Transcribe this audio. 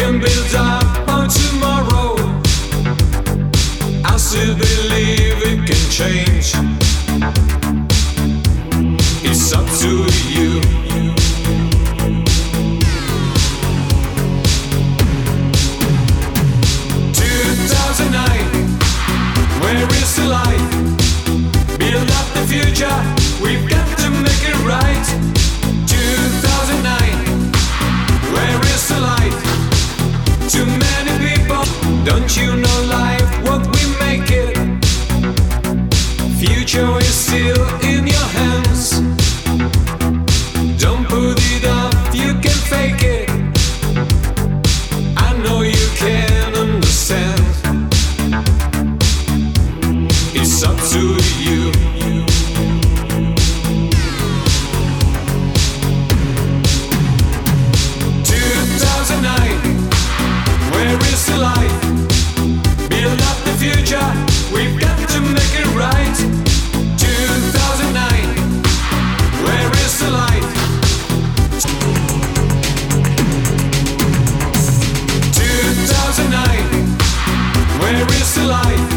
can build up on tomorrow. I still believe it can change. It's up to you. 2009, where is the light? Build up the future, we've got to make it right. 2009, where is the light? Too many people, don't you know life, what we make it? Future is still in your hands. Don't put it off, you can fake it. I know you can understand. It's up to you. 2009, where is the light? Build up the future, we've got to make it right. 2009, where is the light? 2009, where is the light?